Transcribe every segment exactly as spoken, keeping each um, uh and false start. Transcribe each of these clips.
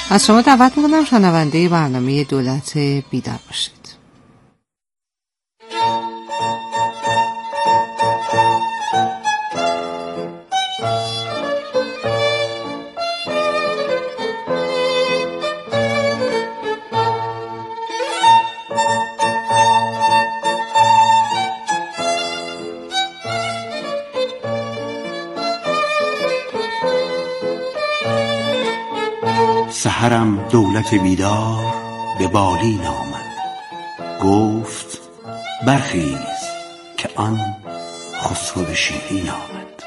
از شما دعوت میکنم شنونده برنامه دولت بیدار باشید. سحرم دولت بیدار به بالین آمد، گفت برخیز که آن خسرو شیرین آمد.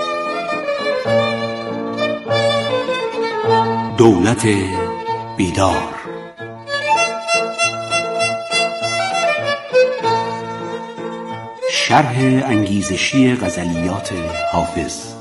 دولت بیدار. شرح انگیزشی غزلیات حافظ.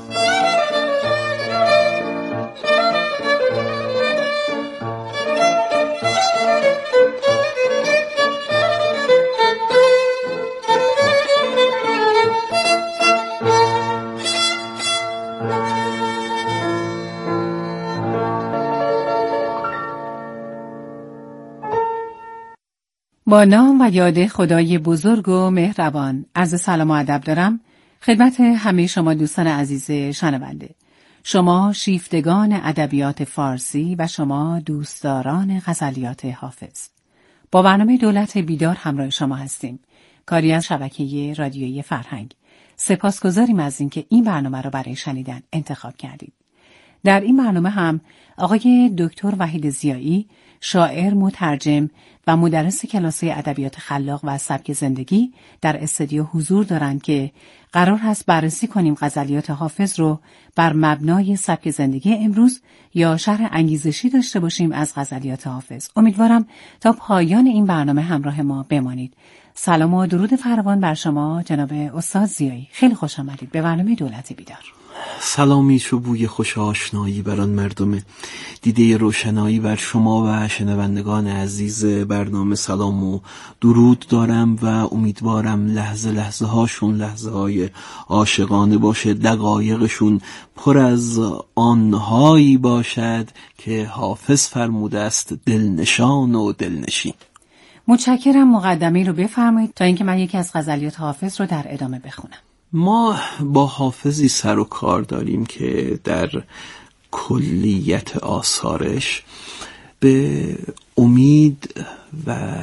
با نام و یاد خدای بزرگ و مهربان، عرض سلام و ادب دارم خدمت همه شما دوستان عزیز شنونده، شما شیفتگان ادبیات فارسی و شما دوستداران غزلیات حافظ. با برنامه دولت بیدار همراه شما هستیم، کاری از شبکه رادیویی فرهنگ. سپاسگزاریم از اینکه این برنامه رو برای شنیدن انتخاب کردید. در این برنامه هم آقای دکتر وحید ضیایی، شاعر، مترجم و مدرس کلاس ادبیات خلاق و سبک زندگی در استودیو حضور دارند که قرار هست بررسی کنیم غزلیات حافظ رو بر مبنای سبک زندگی امروز یا شرح انگیزشی داشته باشیم از غزلیات حافظ. امیدوارم تا پایان این برنامه همراه ما بمانید. سلام و درود فراوان بر شما جناب استاد ضیایی. خیلی خوش آمدید به برنامه دولت بیدار. سلامی چو بوی خوش آشنایی بر آن مردم، دیده روشنایی بر شما و شنوندگان عزیز برنامه سلام و درود دارم و امیدوارم لحظه لحظه هاشون لحظه های عاشقانه باشه، دقایقشون پر از آنهایی باشد که حافظ فرموده است دلنشان و دلنشین. متشکرم. مقدمه رو بفرمایید تا اینکه من یکی از غزلیات حافظ رو در ادامه بخونم. ما با حافظی سر و کار داریم که در کلیت آثارش به امید و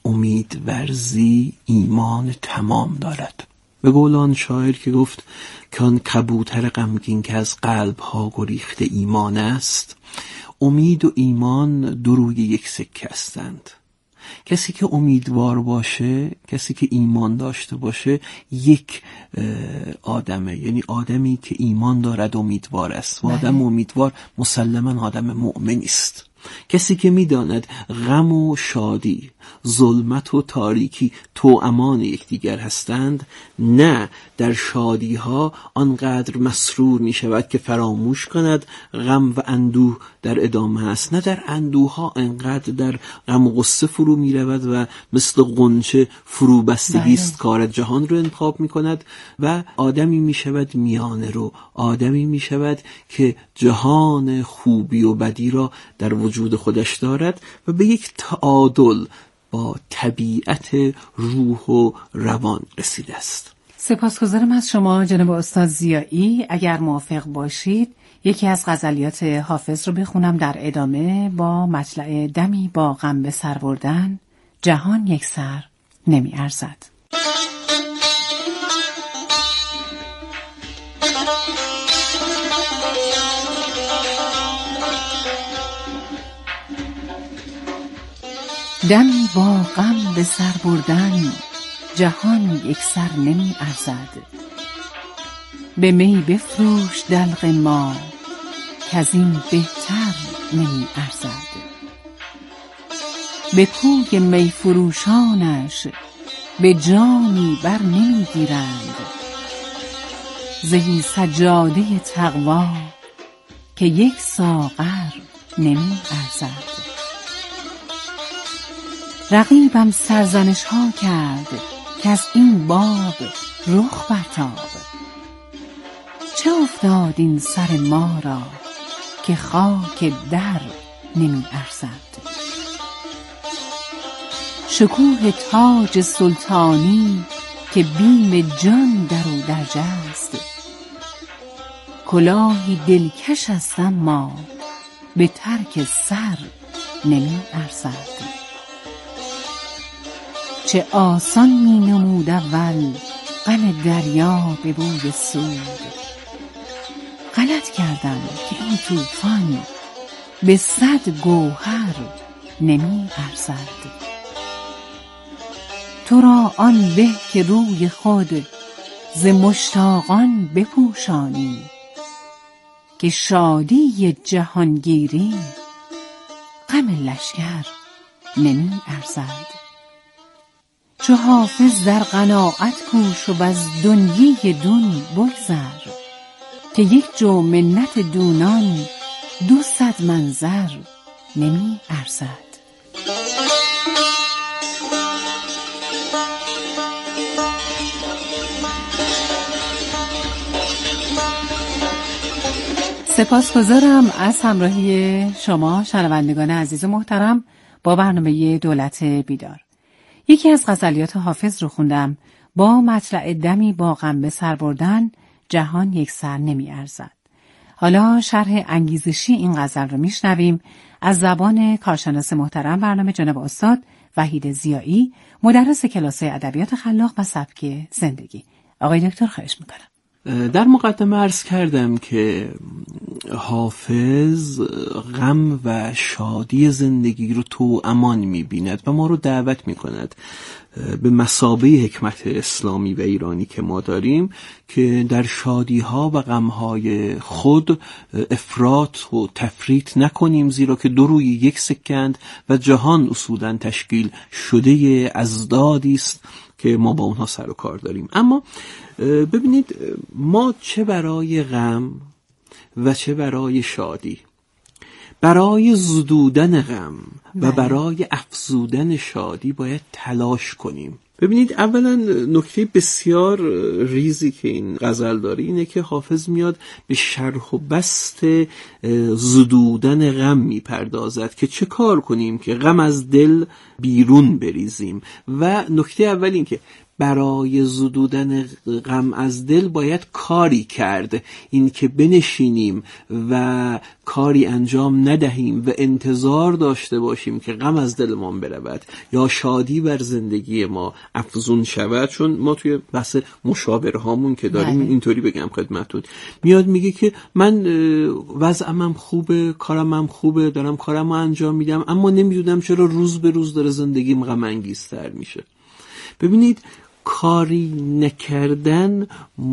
امیدورزی ایمان تمام دارد. به قول آن شاعر که گفت که آن کبوتر غمگین که از قلب ها گریخته ایمان است، امید و ایمان دو روی یک سکه هستند. کسی که امیدوار باشه، کسی که ایمان داشته باشه یک آدمه، یعنی آدمی که ایمان دارد امیدوار است و آدم امیدوار مسلماً آدم مؤمنی است. کسی که میداند غم و شادی، ظلمت و تاریکی توامان یکدیگر هستند، نه در شادی ها آنقدر مسرور می شود که فراموش کند غم و اندوه در ادامه است، نه در اندوه ها انقدر در غم و غصه فرو می رود و مثل غنچه فرو بستگی است کار جهان رو انتخاب می کند و آدمی می شود میانه رو، آدمی می شود که جهان خوبی و بدی را در وجود خودش دارد و به یک تعادل با طبیعت روح و روان رسیده است. سپاسگزارم از شما جناب استاد ضیایی. اگر موافق باشید یکی از غزلیات حافظ رو بخونم در ادامه با مطلع دمی با غم به سر بردن، جهان یک سر نمی ارزد. دمی با غم به سر بردن، جهان یک سر نمی ارزد. به می بفروش دلق ما، کز این بهتر نمی ارزد. به کوی می فروشانش به جامی بر نمی گیرند، زهی سجاده تقوا که یک ساغر نمی ارزد. رقیبم سرزنش ها کرد که از این باب رخ برتاب. چه افتاد این سر ما را که خاک در نمی ارزد. شکوه تاج سلطانی که بیم جان در او درج است، کلاهی دلکش است اما به ترک سر نمی ارزد. چه آسان می نمود اول غم دریا به بوی سود، غلط کردم که این طوفان به صد گوهر نمی ارزد. تو را آن به که روی خود ز مشتاقان بپوشانی، که شادی جهانگیری غم لشکر نمی ارزد. چو حافظ در قناعت کوش و از دنیی دون بگذر، که یک جو منت دونان دو صد منظر نمی ارزد. سپاسگزارم از همراهی شما شنوندگان عزیز و محترم با برنامه دولت بیدار. یکی از غزلیات حافظ رو خوندم با مطلع دمی با غم به سر بردن جهان یک سر نمی ارزد. حالا شرح انگیزشی این غزل رو میشنویم از زبان کارشناس محترم برنامه جناب استاد وحید ضیایی، مدرس کلاس ادبیات خلاق و سبک زندگی. آقای دکتر خواهش میکنم. در مقدمه عرض کردم که حافظ غم و شادی زندگی رو تو امان می‌بیند و ما رو دعوت می‌کند به مثابه حکمت اسلامی و ایرانی که ما داریم که در شادی‌ها و غم‌های خود افراط و تفریط نکنیم، زیرا که دو روی یک سکند و جهان اصولاً تشکیل شده ازدادی است که ما با اونها سر و کار داریم. اما ببینید، ما چه برای غم و چه برای شادی، برای زدودن غم و برای افزودن شادی باید تلاش کنیم. ببینید، اولا نکته بسیار ریزی که این غزل داره اینه که حافظ میاد به شرح و بسط زدودن غم میپردازد که چه کار کنیم که غم از دل بیرون بریزیم. و نکته اول این که برای زدودن غم از دل باید کاری کرد، این که بنشینیم و کاری انجام ندهیم و انتظار داشته باشیم که غم از دلمان برود یا شادی بر زندگی ما افزون شود. چون ما توی بحث مشاوره هامون که داریم بله. اینطوری بگم خدمتتون، میاد میگه که من وضعم خوبه، کارم خوبه، دارم کارم انجام میدم، اما نمیدونم چرا روز به روز داره زندگیم غم انگیزتر میشه. ببینید، کاری نکردن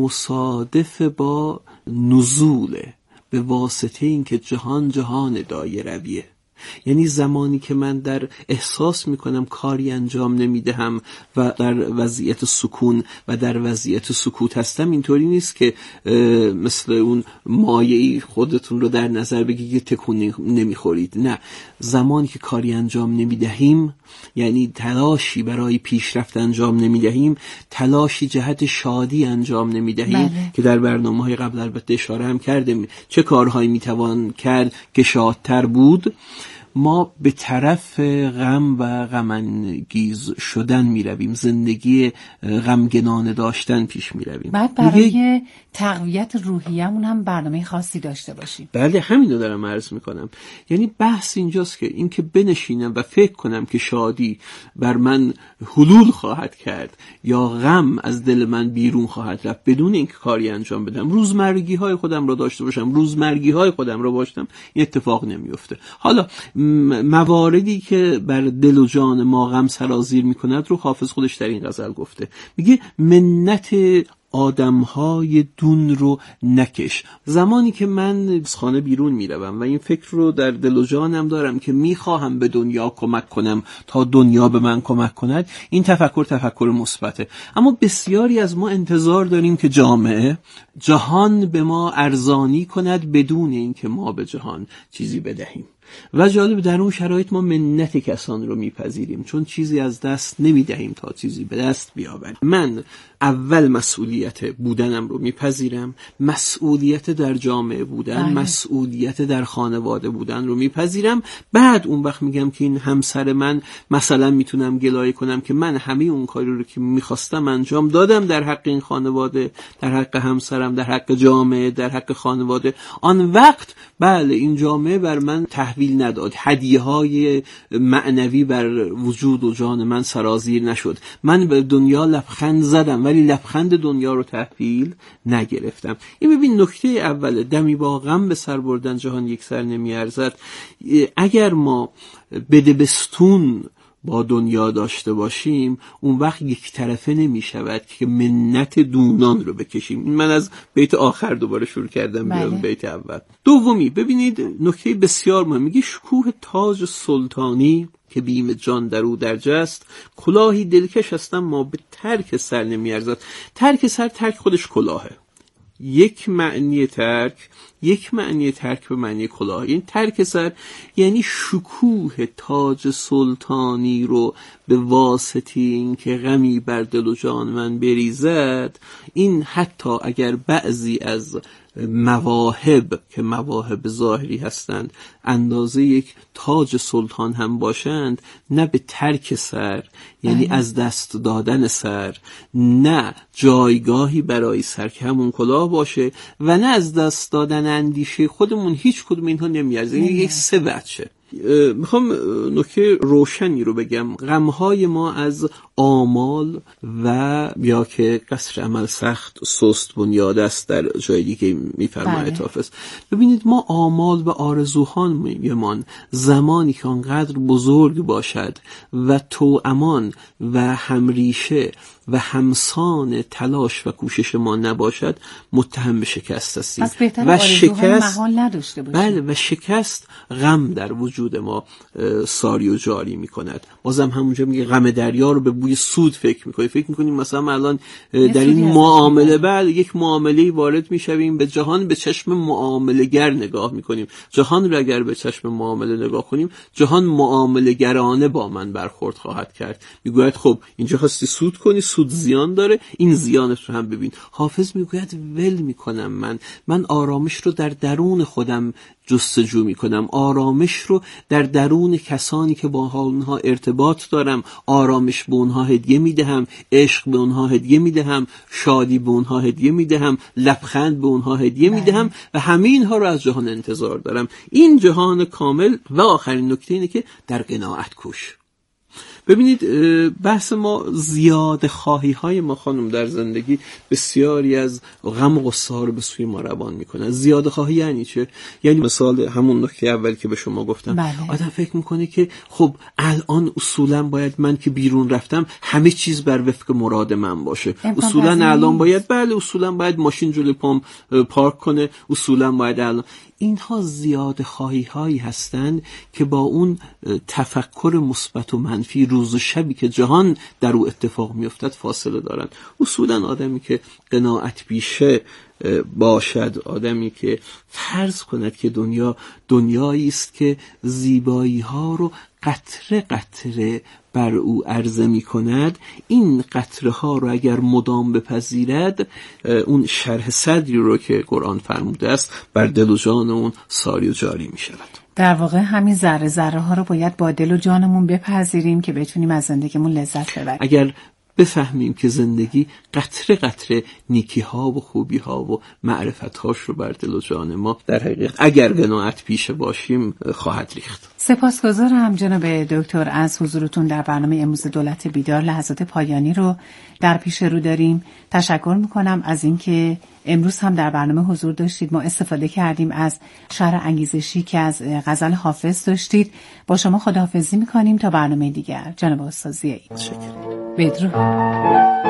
مصادف با نزوله، به واسطه این که جهان جهان دایرویه. یعنی زمانی که من در احساس میکنم کاری انجام نمیدهم و در وضعیت سکون و در وضعیت سکوت هستم، اینطوری نیست که مثل اون مایعی خودتون رو در نظر بگید که تکون نمیخورید. نه، زمانی که کاری انجام نمیدهیم، یعنی تلاشی برای پیشرفت انجام نمیدهیم، تلاشی جهت شادی انجام نمیدهیم بله. که در برنامه‌های قبل البته اشاره هم کردیم چه کارهایی میتوان کرد که شادتر بود، ما به طرف غم و غمانگیز شدن می رویم، زندگی غمگنانه داشتن پیش می رویم. بعد برای تقویت روحیه‌مون هم برنامه خاصی داشته باشیم. بله، همین رو دارم عرض می کنم. یعنی بحث اینجاست که این که بنشینم و فکر کنم که شادی بر من حلول خواهد کرد یا غم از دل من بیرون خواهد رفت بدون اینکه کاری انجام بدم، روزمرگی های خودم رو داشته باشم، روزمرگی های خودم رو باشم، این اتفاق نمیفته. حالا مواردی که بر دل و جان ما غم سرازیر میکند رو حافظ خودش در این غزل گفته. میگه منت آدمهای دون رو نکش. زمانی که من از خانه بیرون میروم و این فکر رو در دل و جانم دارم که میخواهم به دنیا کمک کنم تا دنیا به من کمک کند، این تفکر تفکر مثبته. اما بسیاری از ما انتظار داریم که جامعه جهان به ما ارزانی کند بدون اینکه ما به جهان چیزی بدهیم. و جالب در اون شرایط ما منت کسان رو میپذیریم، چون چیزی از دست نمیدهیم تا چیزی به دست بیاوریم. من اول مسئولیت بودنم رو میپذیرم، مسئولیت در جامعه بودن، بله. مسئولیت در خانواده بودن رو میپذیرم. بعد اون وقت میگم که این همسر من، مثلا میتونم گلایه کنم که من همه اون کاری رو که میخواستم انجام دادم در حق این خانواده، در حق همسرم، در حق جامعه، در حق خانواده. آن وقت بله این جامعه بر من تحویل نداد، هدیه های معنوی بر وجود و جان من سرازیر نشد. من به دنیا لبخند زدم ولی لبخند دنیا رو تحویل نگرفتم. این ببین نکته اوله، دمی با غم به سر بردن جهان یک سر نمی ارزد. اگر ما بدبستون با دنیا داشته باشیم اون وقت یک طرفه نمی شود که منت دونان رو بکشیم. این من از بیت آخر دوباره شروع کردم بیان بله. بیت اول. دومی ببینید نکته بسیار مهم، میگه شکوه تاج سلطانی که بیم جان در او درج است، کلاهی دلکش هستم ما به ترک سر نمی ارزد. ترک سر، ترک خودش کلاهه. یک معنی ترک، یک معنی ترک به معنی کلاه. این ترک سر یعنی شکوه تاج سلطانی رو به واسطه این که غمی بر دل و جان من بریزد، این حتی اگر بعضی از مواهب که مواهب ظاهری هستند اندازه یک تاج سلطان هم باشند، نه به ترک سر یعنی اه. از دست دادن سر، نه جایگاهی برای سر که همون کلاه باشه، و نه از دست دادن اندیشه خودمون. هیچ کدوم اینها نمیارزه. این یک سه بچه. میخوام نکته روشنی رو بگم. غمهای ما از آمال و یا که قصر عمل سخت سست بنیاد است در جای دیگه میفرماید حافظ. ببینید ما آمال و آرزوهایمان زمانی که آنقدر بزرگ باشد و توامان و همریشه و همسان تلاش و کوشش ما نباشد متهم به شکست هستیم و شکست محال نداشته باشیم. بله و شکست غم در وجود ما ساری و جاری میکند. بازم همونجا میگه غم دریا رو به بوی سود فکر میکنی. فکر میکنیم مثلا الان در این معامله بله یک معامله وارد میشویم، به جهان به چشم معامله‌گر نگاه میکنیم. جهان رو اگر به چشم معامله نگاه کنیم، جهان معامله‌گرانه با من برخورد خواهد کرد. میگوید خب اینجا خواستی سود کنی، سود زیان داره، این زیانت رو هم ببین. حافظ میگوید ول میکنم من من آرامش رو در درون خودم جستجو میکنم، آرامش رو در درون کسانی که با اونها ارتباط دارم، آرامش به اونها هدیه میدهم، عشق به اونها هدیه میدهم، شادی به اونها هدیه میدهم، لبخند به اونها هدیه میدهم و همه اینها رو از جهان انتظار دارم. این جهان کامل. و آخرین نکته اینه که در قناعت کوش. ببینید بحث ما زیاده خواهی های ما خانم در زندگی بسیاری از غم و غصه ها رو به سوی ما روان میکنه. زیاده خواهی یعنی چه؟ یعنی مثال همون نکته اول که به شما گفتم. بله. آدم فکر میکنه که خب الان اصولا باید من که بیرون رفتم همه چیز بر وفق مراد من باشه. اصولا الان باید بله اصولا باید ماشین جلوی پام پارک کنه، اصولا باید الان. اینها زیاده خواهی هایی هستند که با اون تفکر مثبت و منفی روز و شبی که جهان در او اتفاق میافتد فاصله دارند. اصولا آدمی که قناعت بیشه باشد، آدمی که فرض کند که دنیا دنیایی است که زیبایی ها رو قطره قطره بر او عرضه می کند، این قطره ها رو اگر مدام بپذیرد، اون شرح صدری رو که قرآن فرموده است بر دل و جان اون ساری و جاری می شود. در واقع همین ذره ذره ها رو باید با دل و جانمون بپذیریم که بتونیم از زندگیمون لذت ببریم. اگر بفهمیم که زندگی قطره قطره نیکی ها و خوبی ها و معرفت هاش رو بر دل و جان ما در حقیقت اگر قناعت پیشه باشیم خواهد ریخت. سپاسگزارم جناب دکتر از حضورتون در برنامه امروز دولت بیدار. لحظات پایانی رو در پیش رو داریم. تشکر میکنم از اینکه امروز هم در برنامه حضور داشتید. ما استفاده کردیم از شعر انگیزشی که از غزل حافظ داشتید. با شما خداحافظی میکنیم تا برنامه دیگر. جناب استاد زیایی. تشکر. بدرود.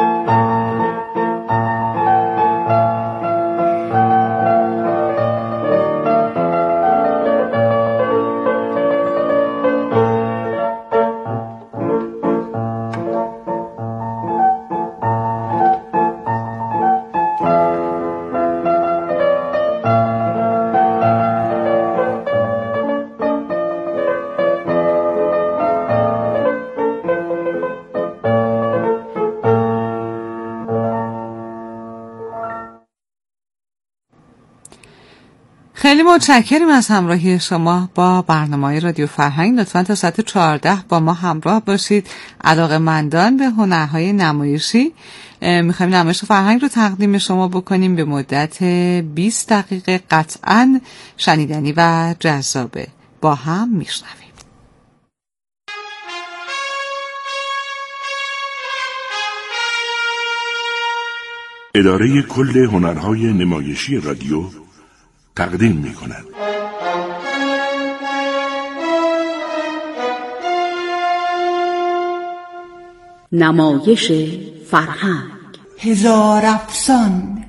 خیلی متشکریم از همراهی شما با برنامه رادیو فرهنگ. لطفاً تا ساعت چهارده با ما همراه باشید. علاقه‌مندان به هنرهای نمایشی میخوایم نمایش فرهنگ رو تقدیم شما بکنیم به مدت بیست دقیقه، قطعاً شنیدنی و جذابه. با هم میشنویم. اداره کل هنرهای نمایشی رادیو تقدیم می کند. نمایش فرهنگ هزار افسان.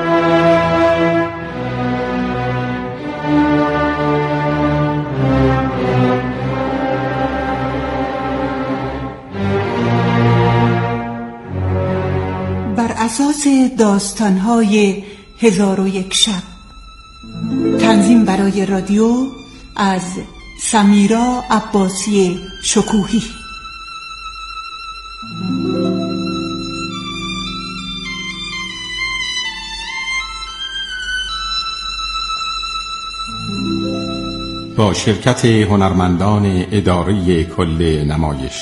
بر اساس داستان‌های هزار و یک شب. تنظیم برای رادیو از سمیرا عباسی شکوهی. با شرکت هنرمندان اداره کل نمایش.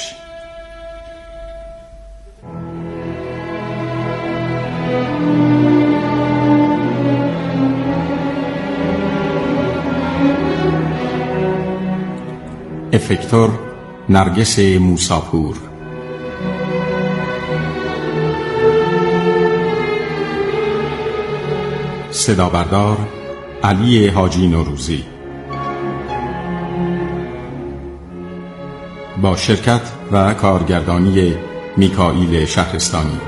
افکتور نرگس موساپور، صدا بردار علی حاجی نوروزی، با شرکت و کارگردانی میکائیل شهرستانی.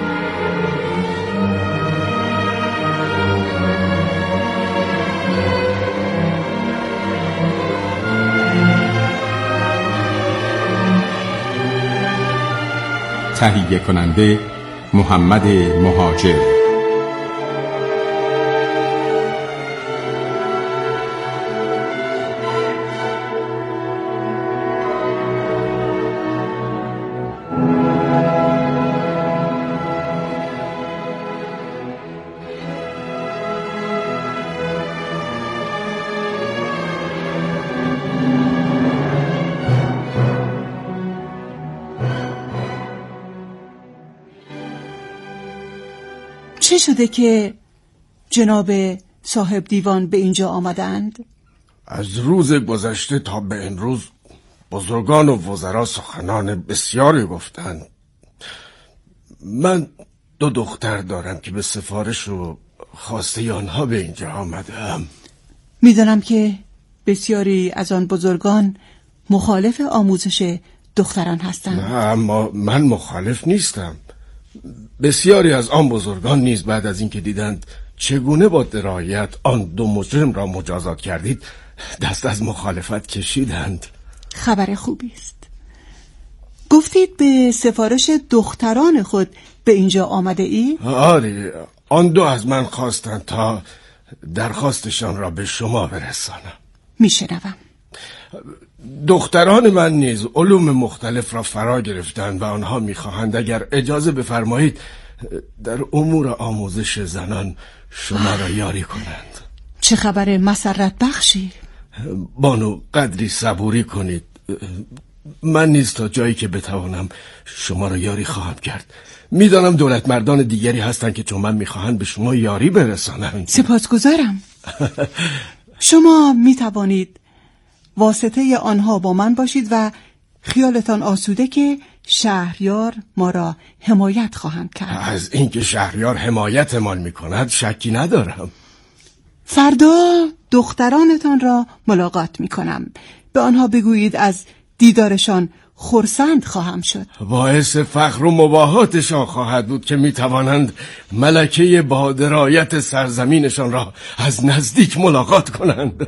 تهیه کننده محمد مهاجر. چه شده که جناب صاحب دیوان به اینجا آمدند؟ از روز گذشته تا به امروز بزرگان و وزرا سخنان بسیاری گفتند. من دو دختر دارم که به سفارش و خواسته آنها به اینجا آمدم. میدانم که بسیاری از آن بزرگان مخالف آموزش دختران هستند. نه، اما من مخالف نیستم. بسیاری از آن بزرگان نیز بعد از اینکه دیدند چگونه با درایت آن دو مجرم را مجازات کردید دست از مخالفت کشیدند. خبر خوبی است. گفتید به سفارش دختران خود به اینجا آمده ای؟ آره، آن دو از من خواستند تا درخواستشان را به شما برسانم. میشنوم. دختران من نیز علوم مختلف را فرا گرفتند و آنها میخواهند اگر اجازه بفرمایید در امور آموزش زنان شما را یاری کنند. چه خبر مسرت بخشی؟ بانو قدری صبوری کنید. من نیز تا جایی که بتوانم شما را یاری خواهم کرد. میدانم دولت مردان دیگری هستند که چون من میخواهند به شما یاری برسانند. سپاسگزارم. شما میتوانید واسطه آنها با من باشید و خیالتان آسوده که شهریار ما را حمایت خواهند کرد. از اینکه شهریار حمایتمان میکند شکی ندارم. فردا دخترانتان را ملاقات میکنم. به آنها بگویید از دیدارشان خرسند خواهم شد. باعث فخر و مباهاتشان خواهد بود که میتوانند ملکه با درایت سرزمینشان را از نزدیک ملاقات کنند.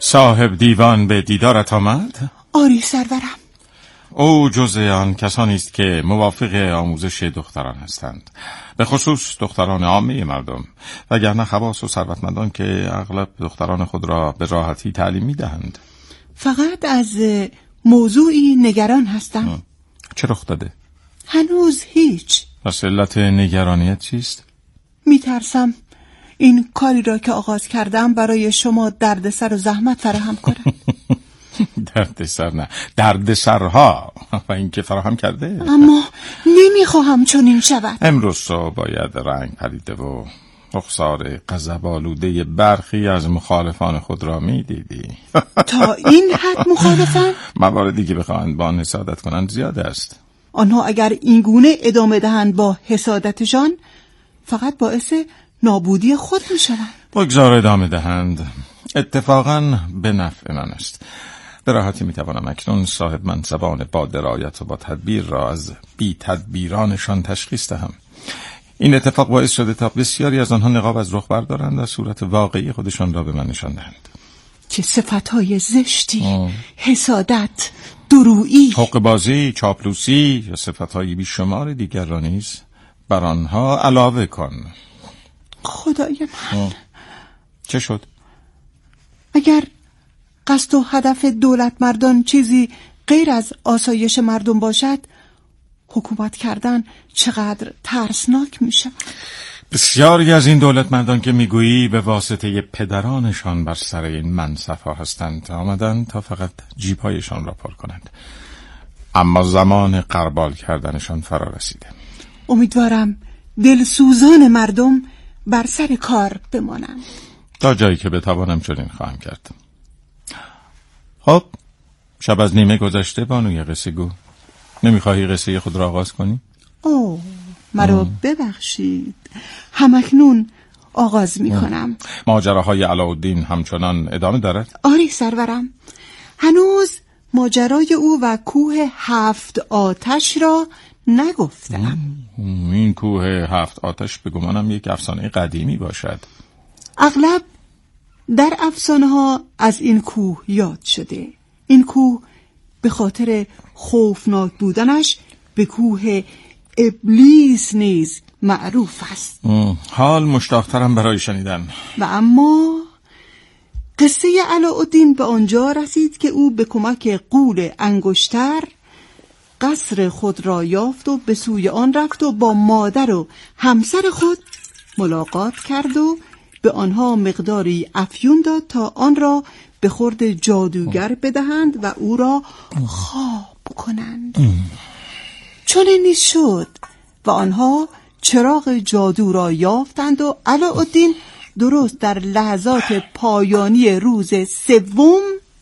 صاحب دیوان به دیدارت آمد؟ آری سرورم. او جزء آن کسانی است که موافق آموزش دختران هستند، به خصوص دختران عامه مردم، وگرنه خواص و ثروتمندان که اغلب دختران خود را به راحتی تعلیم می‌دهند. فقط از موضوعی نگران هستم. چه رخ داده؟ هنوز هیچ. پس علت نگرانیت چیست؟ میترسم این کاری را که آغاز کردم برای شما دردسر و زحمت فراهم کنم. دردسر نه، دردسرها و این که فراهم کرده. اما نمیخواهم چنین شود. امروز صبح باید رنگ پریده و رخسار غضب‌آلوده برخی از مخالفان خود را میدیدی. تا این حد مخالفن؟ مواردی که بخواهند با آن حسادت کنند زیاد است. آنها اگر این گونه ادامه دهند با حسادتشان فقط باعث نابودی خود میشوند. بگذار ادامه دهند، اتفاقاً به نفع من است. به راحتی میتوانم اکنون صاحب منصبان با درایت و با تدبیر را از بی تدبیرانشان تشخیص دهم. این اتفاق باعث شده تا بسیاری از آنها نقاب از رخ بردارند و صورت واقعی خودشان را به من نشان دهند. چه صفتهای زشتی، آه. حسادت، درویی، حقه‌بازی، چاپلوسی یا صفتهای بیشمار دیگر را نیز بر آنها علاوه کن. خدای من، آه. چه شد؟ اگر قصد و هدف دولت مردان چیزی غیر از آسایش مردم باشد، حکومت کردن چقدر ترسناک می شود. بسیاری از این دولت مردان که میگویی به واسطه پدرانشان بر سر این منصفها هستند آمدند تا فقط جیبهایشان را پر کنند، اما زمان غربال کردنشان فرا رسیده. امیدوارم دلسوزان مردم بر سر کار بمانند. تا جایی که بتوانم چنین خواهم کرد. خب، شب از نیمه گذشته بانوی قصه گو، نمیخواهی قصه خود را آغاز کنی؟ اوه، مرا ببخشید، همکنون آغاز میکنم. ماجراهای علاءالدین همچنان ادامه دارد؟ آری سرورم، هنوز ماجرای او و کوه هفت آتش را نگفتم. این کوه هفت آتش به گمانم یک افسانه قدیمی باشد. اغلب در افسانه ها از این کوه یاد شده. این کوه به خاطر خوفناک بودنش به کوه ابلیس نیز معروف است. حال مشتاقترم برای شنیدن. و اما قصه علاءالدین به آنجا رسید که او به کمک غول انگشتر قصر خود را یافت و به سوی آن رفت و با مادر و همسر خود ملاقات کرد و به آنها مقداری افیون داد تا آن را به خورد جادوگر بدهند و او را خواب کنند. چون این شد و آنها چراغ جادو را یافتند و علاءالدین درست در لحظات پایانی روز سوم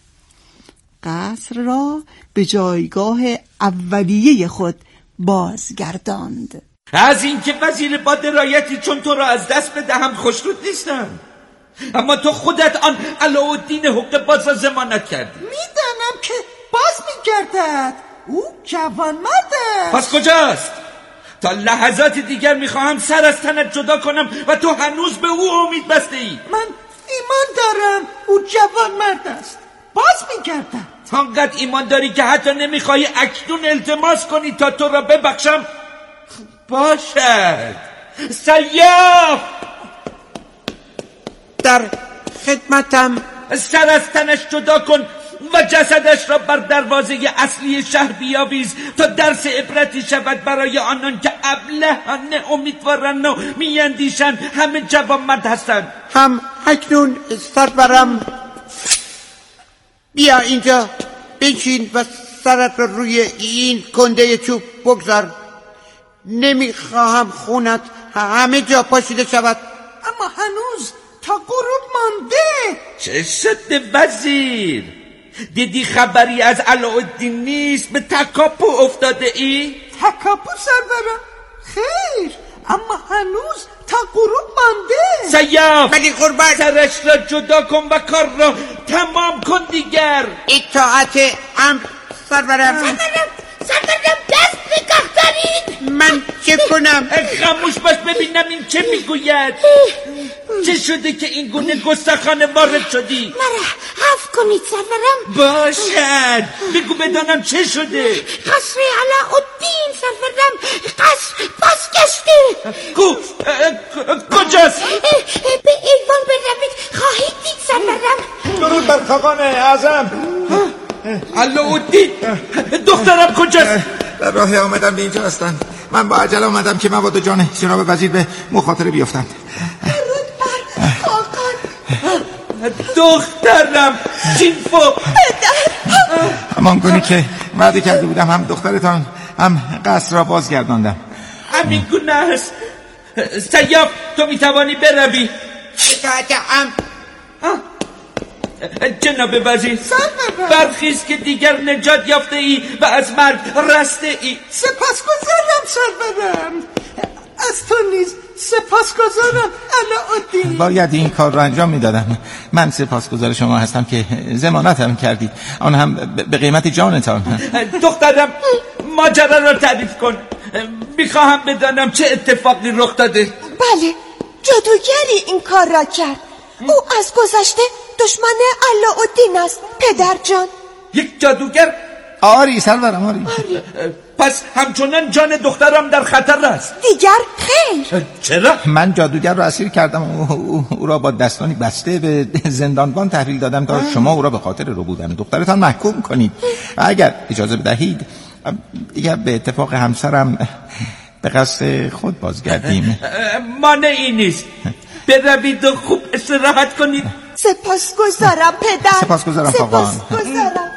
قصر را به جایگاه اولیه خود بازگرداند. از اینکه وزیر با درایتی چون تو را از دست بدهم خوشنود نیستم، اما تو خودت آن علاءالدین حقه باز را ضمانت کردی. میدانم که باز میگردد، او جوان مرده. پس کجاست؟ تا لحظات دیگر میخواهم سر از تنت جدا کنم و تو هنوز به او امید بسته ای. من ایمان دارم او جوان مرد است، باز میگردد. آنقدر ایمان داری که حتی نمیخواهی اکنون التماس کنی تا تو را ببخشم؟ باشد. سیاف در خدمتم. سر از تنش جدا کن و جسدش را بر دروازه اصلی شهر بیاویز تا درس عبرتی شود برای آنان که ابلهانه امیدوارن و میاندیشن همه جوان مرد هستند. هم اکنون سرورم. بیا اینجا بنشین و سرت را روی این کنده چوب بگذار. نمیخواهم خونت همه جا پاشیده شود. اما هنوز تا غروب مانده. چه شده وزیر؟ دیدی خبری از علاءالدین نیست؟ به تکاپو افتاده ای؟ تکاپو سرورم؟ خیر، اما هنوز تا غروب مانده. سیاف ولی قربان سرش را جدا کن و کار را تمام کن دیگر. اطاعت امر سرورم. سرورم سرورم دست نگاه دارید. من چه کنم؟ خاموش باش ببینم این چه میگوید. چه شده که این گونه گستاخانه وارد شدی؟ مرا عفو کنید سرورم. باشد، بگو بدانم چه شده. قصر علاءالدین سرورم، قصر بازگشته. کو کجاست؟ به ایوان بروید خواهید دید سرورم. درود بر خاقان اعظم. علاءالدین دخترم کجاست؟ در راه آمدم به اینجا هستن. من با عجله آمدم که مبادا جان جناب وزیر به مخاطره بیفتند. درود بر خاقان. دخترم جینفو. پدر همان گونه که وعده کرده بودم هم دخترتان هم قصر را بازگرداندم. همین گونه است. سیاف تو میتوانی بروی. دادم جناب وزیر برخیز که دیگر نجات یافته ای و از مرگ رسته ای. سپاسگزارم سرورم، از تو نیز سپاسگزارم علاءالدین. باید این کار را انجام میدادم. من سپاسگزار شما هستم که ضمانتم کردید، آن هم به قیمت جانتان. دخترم ماجرا را تعریف کن، میخواهم بدانم چه اتفاقی رخ داده. بله، جادوگری این کار را کرد. او از گذشته دشمن علاءالدین است پدر جان. یک جادوگر؟ آری سرورم آری. پس همچنان جان دخترم در خطر است. دیگر خیر. چرا؟ من جادوگر را اسیر کردم و او, او را با دستانی بسته به زندانبان تحویل دادم تا شما او را به خاطر ربودن دخترتان محکوم کنید. اگر اجازه بدهید دیگر به اتفاق همسرم به قصد خود بازگردیم. مانعی نیست، بروید و خوب استراحت کنید. سپاسگزارم پدر. سپاسگزارم خاقان. سپاسگزارم.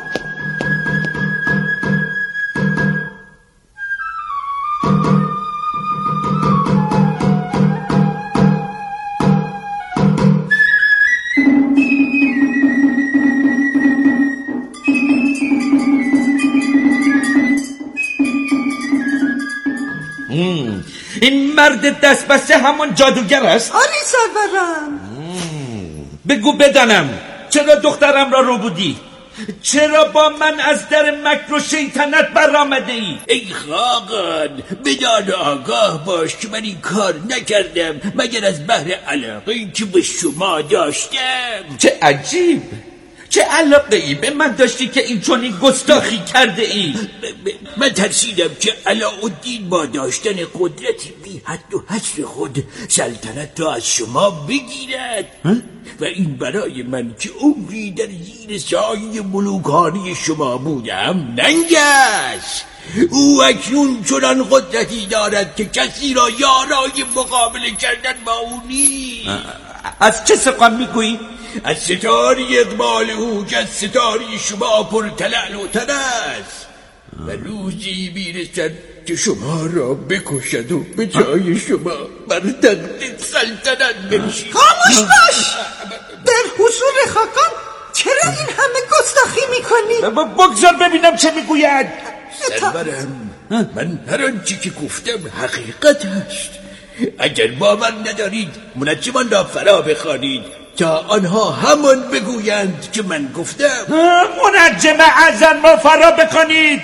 این مرد دست بسته همون جادوگر است؟ آری سرورم. بگو بدانم چرا دخترم را رو بودی؟ چرا با من از در مکر و شیطنت برآمده ای؟ ای خاقان، بدان آگاه باش که من این کار نکردم مگر از بحر علاقه‌ای که به شما داشتم. چه عجیب، چه علاقه ای به من داشتی که این چنین گستاخی کرده ای؟ من ترسیدم که علاءالدین با داشتن قدرتی بی حد و حصر خود سلطنت را از شما بگیرد و این برای من که عمری در زیر سایه ملوکانی شما بودم ننگ است. او اکنون چنان قدرتی دارد که کسی را یارای مقابله کردن با او نیست. از چه سخن میگویی؟ از ستاری اقبال او که از ستاری شما پر تلعل و تن است و روزی میرسد که شما را بکشد و به جای شما بر تخت سلطنت بنشیند. خاموش باش! در حضور خاقان چرا این همه گستاخی میکنی؟ بگذار ببینم چه میگوید. سرورم، من هر آنچه که گفتم حقیقت است. اگر باور ندارید منجمان را فرا بخوانید تا آنها همان بگویند که من گفتم. منجم اعظم را فرا بکنید.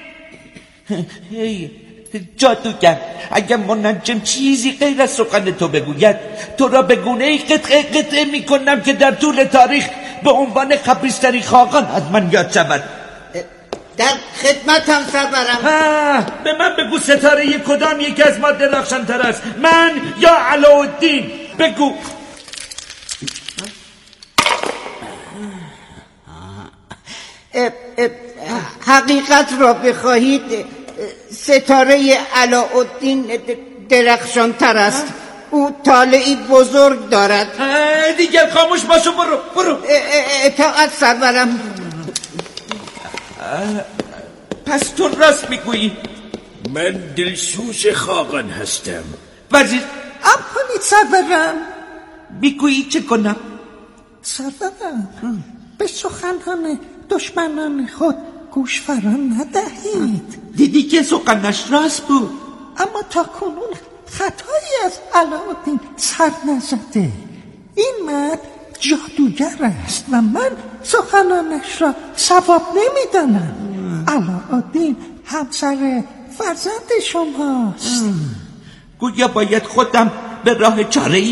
جادوگر، اگر منجم چیزی غیر از سخن تو بگوید تو را به گونه‌ای قطعه قطعه میکنم که در طول تاریخ به عنوان خبیث‌ترین خاقان از من یاد شود. در خدمتم سرورم. به من بگو ستاره کدام یکی از ما درخشان‌تر است، من یا علاءالدین؟ بگو. حقیقت را بخواهید ستاره علاءالدین درخشان‌تر است. او طالعی بزرگ دارد. دیگر خاموش باشو، برو برو. اطاعت سرورم. پس تو راست میگویی؟ من دلسوز خاقان هستم. وزیر اب کنید سرورم. میگویی چه کنم؟ سرورم، به سخنان دشمنان خود گوش فرا ندهید. دیدی که سخنش راست بود، اما تا کنون خطایی از علاءالدین سر نزده. این مرد جادوگر است و من سخنانش را صواب نمیدانم. علاءالدین همسر فرزند شماست. گویا باید خودم به راه چاره‌ای